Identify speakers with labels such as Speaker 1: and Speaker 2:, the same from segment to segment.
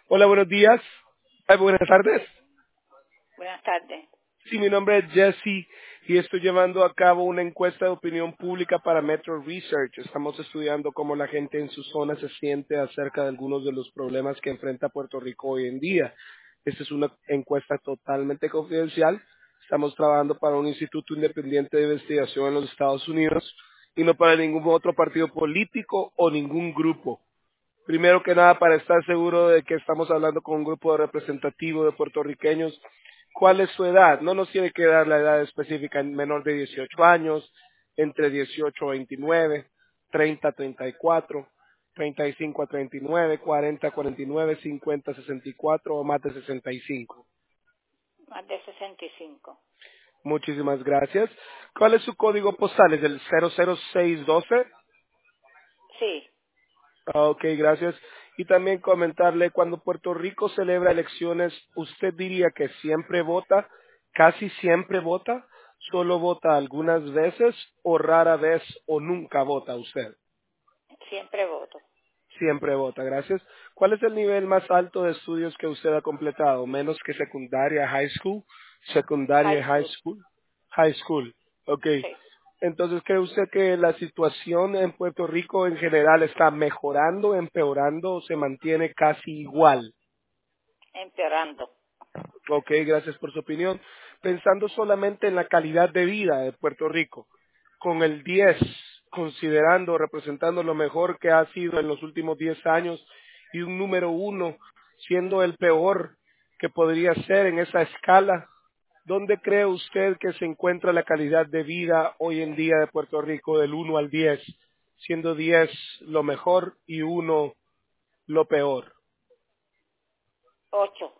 Speaker 1: Hola, buenos días. Buenas tardes.
Speaker 2: Buenas tardes.
Speaker 1: Sí, mi nombre es Jesse y estoy llevando a cabo una encuesta de opinión pública para Metro Research. Estamos estudiando cómo la gente en su zona se siente acerca de algunos de los problemas que enfrenta Puerto Rico hoy en día. Esta es una encuesta totalmente confidencial. Estamos trabajando para un instituto independiente de investigación en los Estados Unidos y no para ningún otro partido político o ningún grupo. Primero que nada, para estar seguro de que estamos hablando con un grupo representativo de puertorriqueños, ¿cuál es su edad? No nos tiene que dar la edad específica, menor de 18 años, entre 18 a 29, 30 a 34, 35 a 39, 40 a 49, 50 a 64 o más de 65.
Speaker 2: Más de 65.
Speaker 1: Muchísimas gracias. ¿Cuál es su código postal? ¿Es el 00612?
Speaker 2: Sí,
Speaker 1: Ok, gracias. Y también comentarle, cuando Puerto Rico celebra elecciones, ¿usted diría que siempre vota, casi siempre vota, solo vota algunas veces o rara vez o nunca vota usted?
Speaker 2: siempre voto.
Speaker 1: Siempre vota, gracias. ¿Cuál es el nivel más alto de estudios que usted ha completado? ¿Menos que secundaria, high school? Secundaria, y
Speaker 2: High
Speaker 1: high
Speaker 2: school.
Speaker 1: school. High school, ok.
Speaker 2: Sí,
Speaker 1: Entonces, ¿cree usted que la situación en Puerto Rico en general está mejorando, empeorando o se mantiene casi igual?
Speaker 2: empeorando.
Speaker 1: Ok, gracias por su opinión. Pensando solamente en la calidad de vida de Puerto Rico, con el 10, considerando, representando lo mejor que ha sido en los últimos 10 años, y un número 1 siendo el peor que podría ser en esa escala, ¿dónde cree usted que se encuentra la calidad de vida hoy en día de Puerto Rico del 1 al 10, siendo 10 lo mejor y 1 lo peor?
Speaker 2: 8.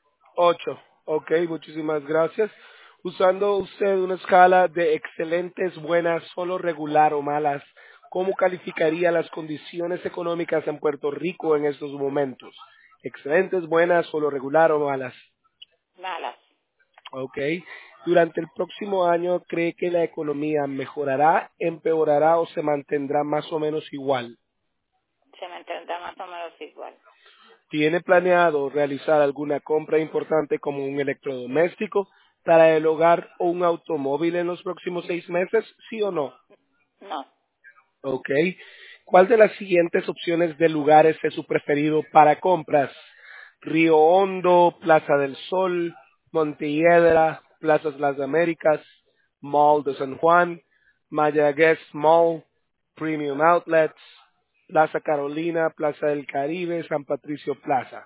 Speaker 1: 8. Ok, muchísimas gracias. Usando usted una escala de excelentes, buenas, solo regular o malas, ¿cómo calificaría las condiciones económicas en Puerto Rico en estos momentos? Excelentes, buenas, solo regular o malas.
Speaker 2: Malas.
Speaker 1: Ok. Durante el próximo año, ¿cree que la economía mejorará, empeorará o se mantendrá más o menos igual?
Speaker 2: Se me entenderá más o menos igual.
Speaker 1: ¿Tiene planeado realizar alguna compra importante como un electrodoméstico para el hogar o un automóvil en los próximos 6 meses? ¿Sí o no?
Speaker 2: No.
Speaker 1: Ok. ¿Cuál de las siguientes opciones de lugares es su preferido para compras? Río Hondo, Plaza del Sol, Montelledra, Plazas Las Américas, Mall de San Juan, Mayagüez Mall, Premium Outlets, Plaza Carolina, Plaza del Caribe, San Patricio Plaza.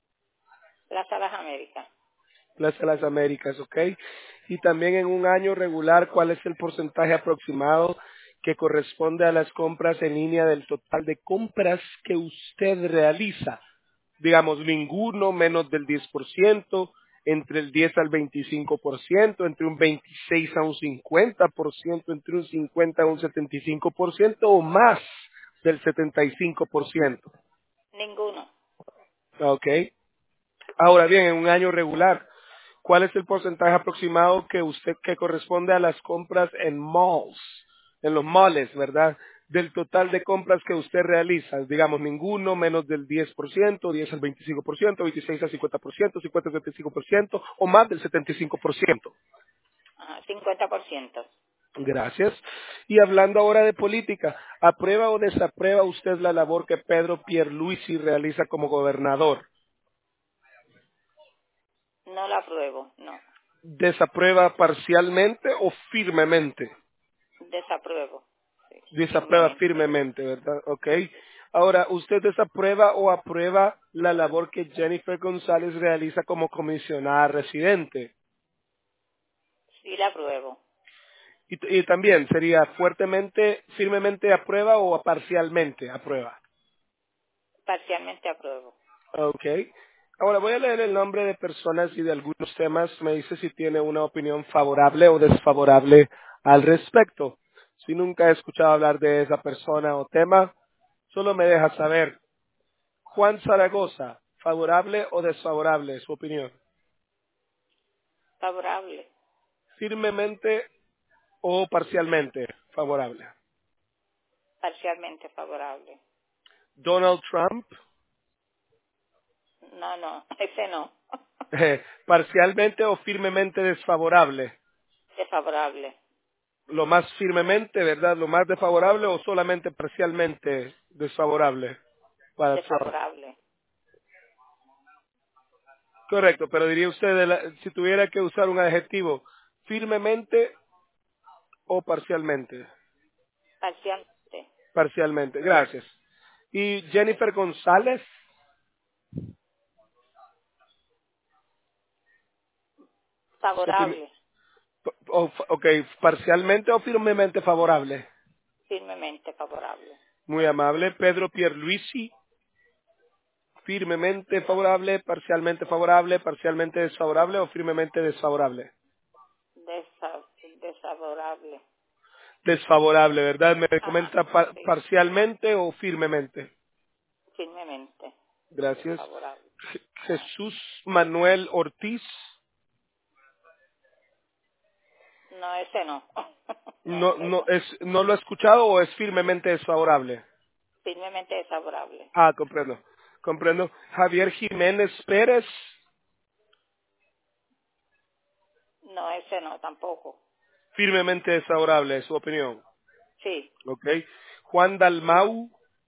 Speaker 2: Plaza Las Américas.
Speaker 1: Plaza de las Américas, ¿ok? Y también en un año regular, ¿cuál es el porcentaje aproximado que corresponde a las compras en línea del total de compras que usted realiza? Digamos, ninguno menos del 10%, entre el 10 al 25%, entre un 26 a un 50%, entre un 50 a un 75% o más del 75%.
Speaker 2: Ninguno.
Speaker 1: ¿Ok? Ahora bien, en un año regular, ¿cuál es el porcentaje aproximado que corresponde a las compras en malls, en los malls, verdad? Del total de compras que usted realiza, digamos, ninguno menos del 10%, 10 al 25%, 26 al 50%, 50 al 75% o más del 75%.
Speaker 2: Ajá, 50%.
Speaker 1: Gracias. Y hablando ahora de política, ¿aprueba o desaprueba usted la labor que Pedro Pierluisi realiza como gobernador?
Speaker 2: No la apruebo. No.
Speaker 1: ¿Desaprueba parcialmente o firmemente?
Speaker 2: Desapruebo. Sí,
Speaker 1: Desaprueba
Speaker 2: firmemente.
Speaker 1: firmemente, ¿verdad? Ok. Ahora, ¿usted desaprueba o aprueba la labor que Jennifer González realiza como comisionada residente?
Speaker 2: Sí la apruebo.
Speaker 1: Y también sería fuertemente, firmemente aprueba o parcialmente aprueba.
Speaker 2: Parcialmente apruebo.
Speaker 1: Ok. Ahora voy a leer el nombre de personas y de algunos temas. Me dice si tiene una opinión favorable o desfavorable al respecto. Si nunca he escuchado hablar de esa persona o tema, solo me deja saber. Juan Zaragoza, ¿favorable o desfavorable su opinión?
Speaker 2: Favorable.
Speaker 1: Firmemente o parcialmente favorable.
Speaker 2: Parcialmente favorable.
Speaker 1: Donald Trump,
Speaker 2: no, ese no.
Speaker 1: Parcialmente o firmemente desfavorable.
Speaker 2: Desfavorable,
Speaker 1: Lo más firmemente, ¿verdad? Lo más desfavorable o solamente parcialmente desfavorable para Trump.
Speaker 2: desfavorable,
Speaker 1: Correcto, pero diría usted, si tuviera que usar un adjetivo, firmemente o parcialmente.
Speaker 2: parcialmente,
Speaker 1: Parcialmente, gracias. Y Jennifer González, su opinión.
Speaker 2: favorable,
Speaker 1: Ok, parcialmente o firmemente favorable.
Speaker 2: firmemente favorable,
Speaker 1: Muy amable. Pedro Pierluisi, firmemente favorable, parcialmente desfavorable o firmemente desfavorable.
Speaker 2: desfavorable.
Speaker 1: Desfavorable, ¿verdad? Me
Speaker 2: Ajá,
Speaker 1: comenta
Speaker 2: sí,
Speaker 1: parcialmente o firmemente.
Speaker 2: firmemente,
Speaker 1: Gracias.
Speaker 2: desfavorable. Ajá.
Speaker 1: Jesús Manuel Ortiz,
Speaker 2: No, ese no. No,
Speaker 1: no,
Speaker 2: ese no.
Speaker 1: no lo ha escuchado o es firmemente desfavorable.
Speaker 2: Firmemente desfavorable.
Speaker 1: Ah, comprendo. Comprendo. Javier Jiménez Pérez,
Speaker 2: No, ese no, tampoco.
Speaker 1: firmemente desfavorable, es su opinión.
Speaker 2: Sí,
Speaker 1: Ok. Juan Dalmau,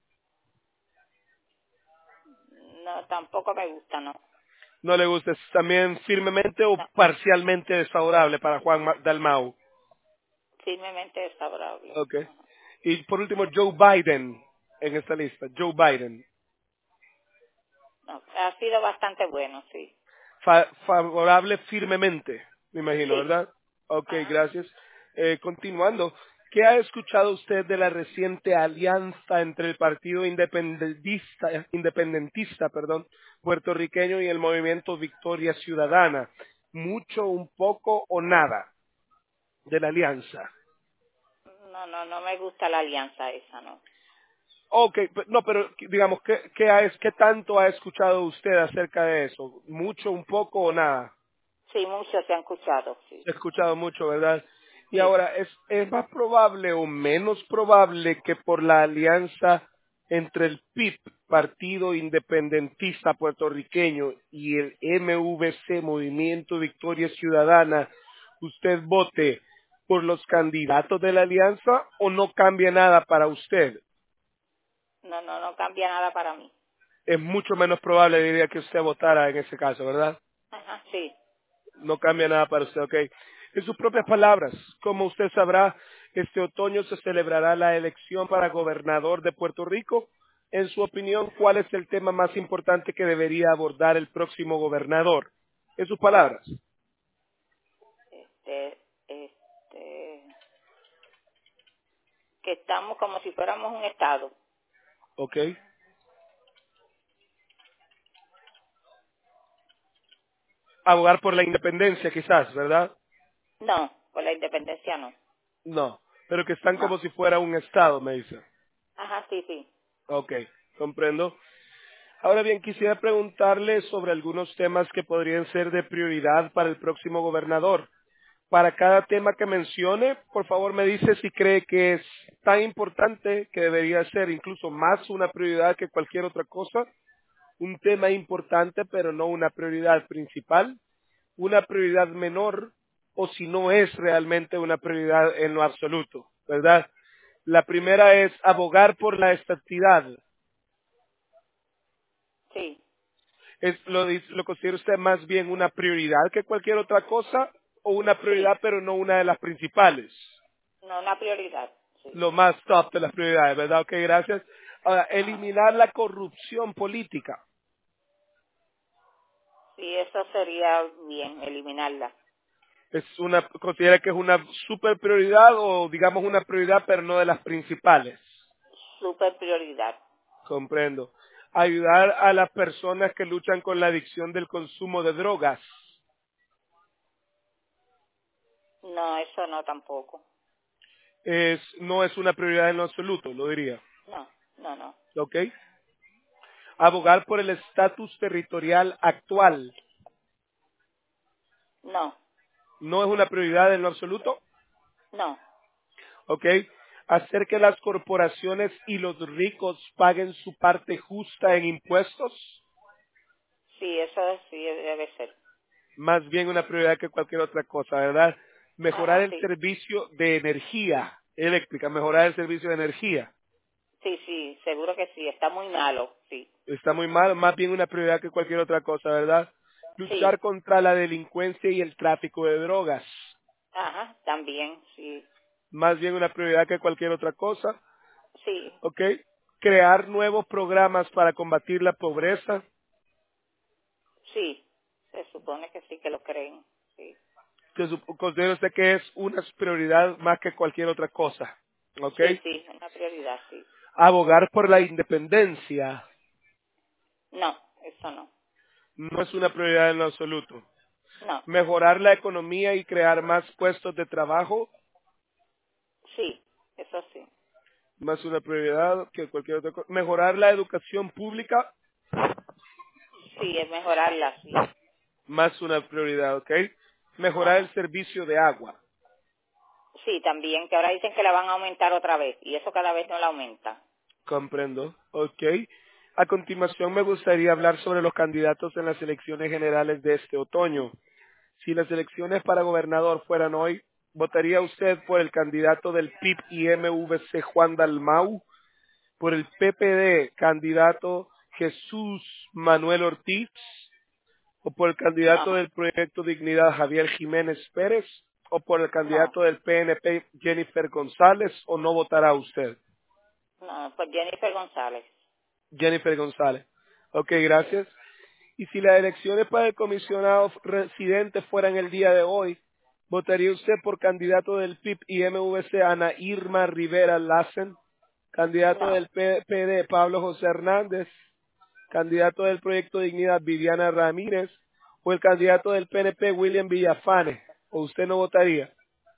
Speaker 2: no, tampoco me gusta, no.
Speaker 1: no le gusta, es también firmemente o
Speaker 2: No,
Speaker 1: parcialmente desfavorable para Juan Dalmau.
Speaker 2: firmemente desfavorable.
Speaker 1: Ok. Y por último, Joe Biden en esta lista. Joe Biden.
Speaker 2: No, ha sido bastante bueno, sí.
Speaker 1: Favorable firmemente, me imagino,
Speaker 2: Sí,
Speaker 1: ¿verdad? Ok,
Speaker 2: ajá.
Speaker 1: gracias. Continuando, ¿qué ha escuchado usted de la reciente alianza entre el Partido Independentista, puertorriqueño y el movimiento Victoria Ciudadana? ¿Mucho, un poco o nada de la alianza?
Speaker 2: No, no, no me gusta la alianza esa, no.
Speaker 1: Ok, no, pero digamos, ¿qué tanto ha escuchado usted acerca de eso? ¿Mucho, un poco o nada?
Speaker 2: Sí, muchos se han escuchado, sí.
Speaker 1: He escuchado mucho, ¿verdad? Y
Speaker 2: Sí.
Speaker 1: ahora, ¿es más probable o menos probable que por la alianza entre el PIP, Partido Independentista Puertorriqueño, y el MVC, Movimiento Victoria Ciudadana, usted vote por los candidatos de la alianza o no cambia nada para usted?
Speaker 2: No, no, no cambia nada para mí.
Speaker 1: Es mucho menos probable, diría, que usted votara en ese caso, ¿verdad?
Speaker 2: Ajá, sí.
Speaker 1: No cambia nada para usted, ok. En sus propias
Speaker 2: No.
Speaker 1: palabras, como usted sabrá, este otoño se celebrará la elección para gobernador de Puerto Rico. En su opinión, ¿cuál es el tema más importante que debería abordar el próximo gobernador? En sus palabras,
Speaker 2: Este, que estamos como si fuéramos un estado.
Speaker 1: ok. Abogar por la independencia, quizás, ¿verdad?
Speaker 2: No, por la independencia no.
Speaker 1: No, pero que están
Speaker 2: No.
Speaker 1: como si fuera un estado, me dice.
Speaker 2: Ajá, sí, sí.
Speaker 1: Ok, comprendo. Ahora bien, quisiera preguntarle sobre algunos temas que podrían ser de prioridad para el próximo gobernador. Para cada tema que mencione, por favor me dice si cree que es tan importante que debería ser incluso más una prioridad que cualquier otra cosa, un tema importante pero no una prioridad principal, una prioridad menor o si no es realmente una prioridad en lo absoluto, ¿verdad? La primera es abogar por la estatidad.
Speaker 2: Sí,
Speaker 1: ¿Lo considera usted más bien una prioridad que cualquier otra cosa o una
Speaker 2: sí.
Speaker 1: prioridad pero no una de las principales?
Speaker 2: No, una prioridad. Sí.
Speaker 1: Lo más top de las prioridades, ¿verdad? Ok, gracias. Ahora,
Speaker 2: Ajá.
Speaker 1: eliminar la corrupción política.
Speaker 2: Sí, eso sería bien, eliminarla.
Speaker 1: ¿Considera que es una super prioridad o digamos una prioridad pero no de las principales?
Speaker 2: Super prioridad.
Speaker 1: Comprendo. Ayudar a las personas que luchan con la adicción del consumo de drogas.
Speaker 2: No, eso no tampoco.
Speaker 1: No es una prioridad en lo absoluto, lo diría.
Speaker 2: No, no, no.
Speaker 1: ¿Ok? Abogar por el estatus territorial actual.
Speaker 2: No,
Speaker 1: No es una prioridad en lo absoluto.
Speaker 2: no.
Speaker 1: ¿Ok? Hacer que las corporaciones y los ricos paguen su parte justa en impuestos.
Speaker 2: Sí, eso sí debe ser.
Speaker 1: Más bien una prioridad que cualquier otra cosa, ¿verdad? Mejorar
Speaker 2: Ajá,
Speaker 1: el
Speaker 2: sí.
Speaker 1: servicio de energía eléctrica, mejorar el servicio de energía.
Speaker 2: Sí, sí, seguro que sí. Está muy malo, sí.
Speaker 1: Está muy mal, más bien una prioridad que cualquier otra cosa, ¿verdad?
Speaker 2: Sí.
Speaker 1: Luchar contra la delincuencia y el tráfico de drogas.
Speaker 2: Ajá, también, sí.
Speaker 1: Más bien una prioridad que cualquier otra cosa,
Speaker 2: Sí,
Speaker 1: ¿ok? Crear nuevos programas para combatir la pobreza.
Speaker 2: sí. Se supone que sí que lo creen. Sí.
Speaker 1: Considero usted que es una prioridad más que cualquier otra cosa, ¿ok?
Speaker 2: Sí, sí, una prioridad, sí.
Speaker 1: Abogar por la independencia
Speaker 2: No, eso no.
Speaker 1: no es una prioridad en lo absoluto.
Speaker 2: No,
Speaker 1: Mejorar la economía y crear más puestos de trabajo,
Speaker 2: sí, eso sí.
Speaker 1: más una prioridad que cualquier otra cosa. Mejorar la educación pública,
Speaker 2: Sí, es mejorarla, sí.
Speaker 1: más una prioridad, ¿ok? Mejorar el
Speaker 2: Ajá.
Speaker 1: servicio de agua,
Speaker 2: Sí, también, que ahora dicen que la van a aumentar otra vez y eso cada vez no la aumenta.
Speaker 1: comprendo, ¿ok? A continuación me gustaría hablar sobre los candidatos en las elecciones generales de este otoño. Si las elecciones para gobernador fueran hoy, ¿votaría usted por el candidato del PIB y MVC Juan Dalmau? ¿Por el PPD candidato Jesús Manuel Ortiz? ¿O por el candidato
Speaker 2: No,
Speaker 1: del Proyecto Dignidad Javier Jiménez Pérez? ¿O por el
Speaker 2: no,
Speaker 1: candidato del PNP Jennifer González? ¿O no votará usted?
Speaker 2: no, pues Jennifer González.
Speaker 1: Jennifer González. Ok,
Speaker 2: Sí.
Speaker 1: gracias. Y si las elecciones para el comisionado residente fueran el día de hoy, ¿votaría usted por candidato del PIB y MVC Ana Irma Rivera Lassen? ¿Candidato
Speaker 2: No,
Speaker 1: del PD Pablo José Hernández? ¿Candidato del Proyecto Dignidad Viviana Ramírez? ¿O el candidato del PNP William Villafane? ¿O usted no votaría?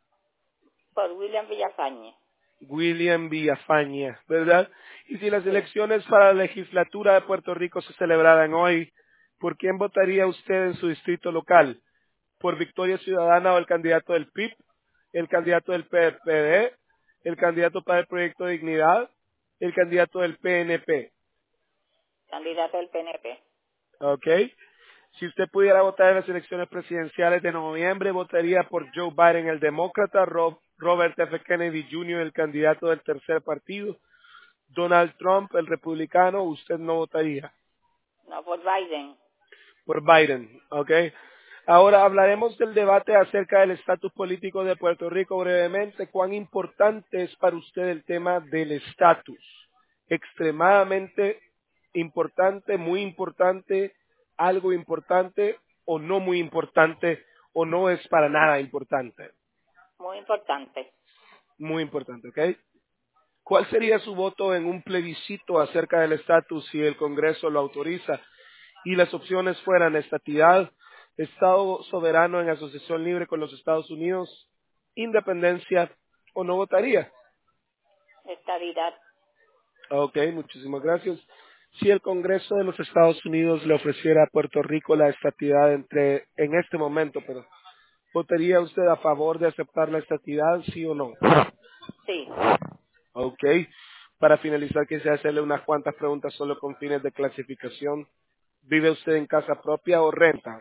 Speaker 2: por William Villafañe.
Speaker 1: William Villafañe, ¿verdad? Y si las
Speaker 2: Sí.
Speaker 1: elecciones para la legislatura de Puerto Rico se celebraran hoy, ¿por quién votaría usted en su distrito local? ¿Por Victoria Ciudadana o el candidato del PIB? ¿El candidato del PPD? ¿El candidato para el Proyecto Dignidad? ¿El candidato del PNP?
Speaker 2: Candidato del PNP.
Speaker 1: ¿Ok? Si usted pudiera votar en las elecciones presidenciales de noviembre, votaría por Joe Biden, el demócrata, Robert F. Kennedy Jr., el candidato del tercer partido, Donald Trump, el republicano, usted no votaría
Speaker 2: No, por Biden.
Speaker 1: por Biden, ¿ok? Ahora hablaremos del debate acerca del estatus político de Puerto Rico brevemente. ¿Cuán importante es para usted el tema del estatus? Extremadamente importante, muy importante, algo importante o no muy importante o no es para nada importante.
Speaker 2: Muy importante.
Speaker 1: Muy importante, ¿ok? ¿Cuál sería su voto en un plebiscito acerca del estatus si el Congreso lo autoriza? Y las opciones fueran estatidad, Estado soberano en asociación libre con los Estados Unidos, independencia o no votaría.
Speaker 2: Estabilidad.
Speaker 1: Ok, muchísimas gracias. Si el Congreso de los Estados Unidos le ofreciera a Puerto Rico la estatidad en este momento, pero ¿votaría usted a favor de aceptar la estatidad, sí o no?
Speaker 2: Sí.
Speaker 1: Ok. Para finalizar, quisiera hacerle unas cuantas preguntas solo con fines de clasificación. ¿Vive usted en casa propia o renta?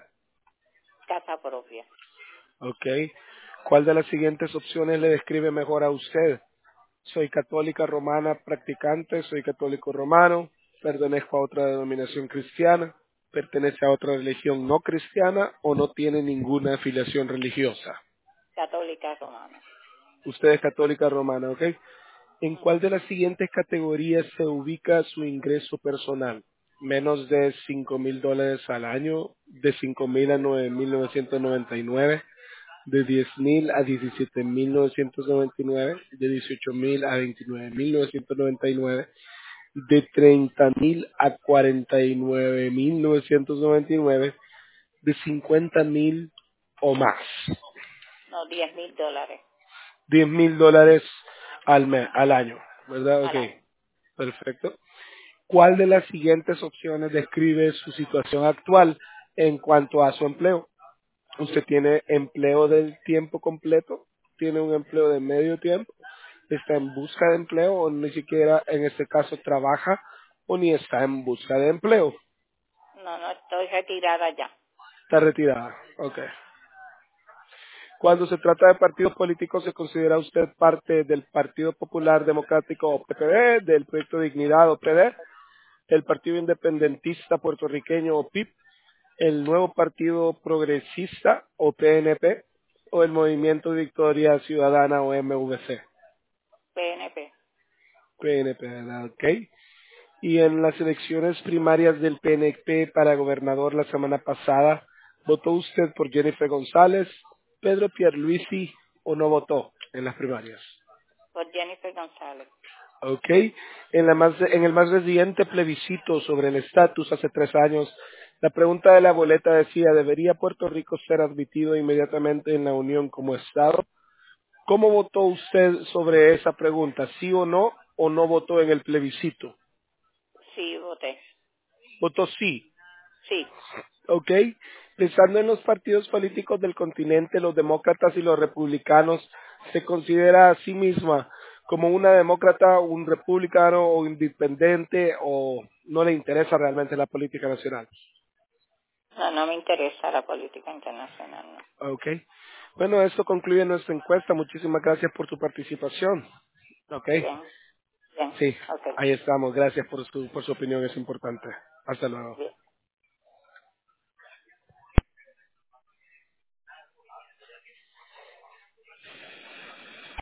Speaker 2: Casa propia.
Speaker 1: Ok. ¿Cuál de las siguientes opciones le describe mejor a usted? Soy católica romana practicante, soy católico romano, pertenezco a otra denominación cristiana, pertenece a otra religión no cristiana o no tiene ninguna afiliación religiosa.
Speaker 2: Católica romana.
Speaker 1: Usted es católica romana, ¿ok? ¿En cuál
Speaker 2: Ujú.
Speaker 1: de las siguientes categorías se ubica su ingreso personal? Menos de $5,000 al año, de 5,000 a 9,999, de 10,000 a 17,999, de 18,000 a 29,999, de 30,000 a 49,999, de 50,000 o más.
Speaker 2: No, $10,000
Speaker 1: $10,000 al mes, al año, ¿verdad? Ok,
Speaker 2: al año.
Speaker 1: perfecto. ¿Cuál de las siguientes opciones describe su situación actual en cuanto a su empleo? ¿Usted tiene empleo del tiempo completo? ¿Tiene un empleo de medio tiempo? ¿Está en busca de empleo o ni siquiera en este caso trabaja o ni está en busca de empleo?
Speaker 2: no estoy retirada ya.
Speaker 1: Está retirada. Ok. Cuando se trata de partidos políticos, ¿se considera usted parte del Partido Popular Democrático o PPD, del Proyecto Dignidad o PD, el Partido Independentista Puertorriqueño o PIP, el Nuevo Partido Progresista o PNP, o el Movimiento Victoria Ciudadana o MVC?
Speaker 2: PNP.
Speaker 1: PNP, ¿verdad? Ok. Y en las elecciones primarias del PNP para gobernador la semana pasada, ¿votó usted por Jennifer González, Pedro Pierluisi o no votó en las primarias?
Speaker 2: Por Jennifer González.
Speaker 1: Ok. En el más reciente plebiscito sobre el estatus hace 3 años, la pregunta de la boleta decía, ¿debería Puerto Rico ser admitido inmediatamente en la Unión como Estado? ¿Cómo votó usted sobre esa pregunta? ¿Sí o no votó en el plebiscito?
Speaker 2: Sí, voté.
Speaker 1: Votó sí.
Speaker 2: Sí.
Speaker 1: ¿Ok? Pensando en los partidos políticos del continente, los demócratas y los republicanos, ¿se considera a sí misma como una demócrata, un republicano o independiente o no le interesa realmente la política nacional?
Speaker 2: No, no me interesa la política internacional, no.
Speaker 1: ¿Ok? Bueno, esto concluye nuestra encuesta. Muchísimas gracias por tu participación. ¿Ok?
Speaker 2: Bien, bien.
Speaker 1: Sí,
Speaker 2: Ok.
Speaker 1: ahí estamos. Gracias por su opinión, es importante. Hasta luego.
Speaker 2: Bien.